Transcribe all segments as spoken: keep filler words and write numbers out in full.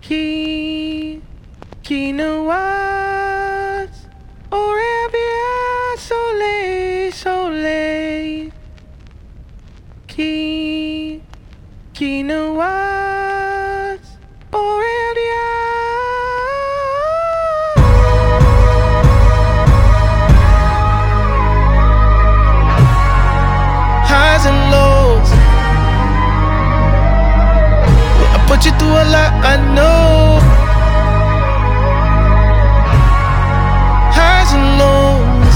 Qui, qui nous watch aurait bien soleil, soleil. Qui, qui nous watch aurait bien. Highs and lows. I put you through a lot, I know. Highs and lows.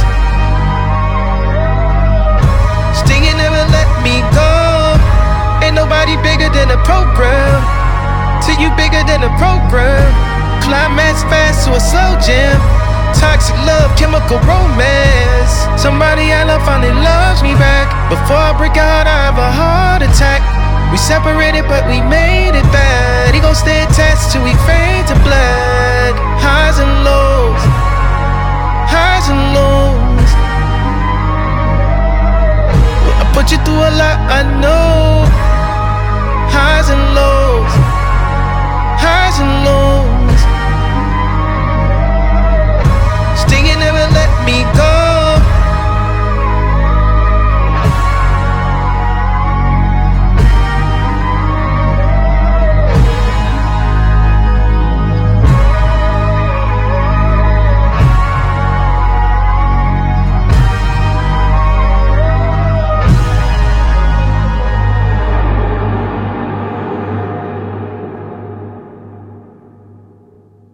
Still you never let me go. Ain't nobody bigger than the program. Till you bigger than the program. Climax fast to a slow jam. Toxic love, chemical romance. Somebody I love finally loves me back. Before I break out, I have a heart attack. We separated, but we made it back. He gon' stay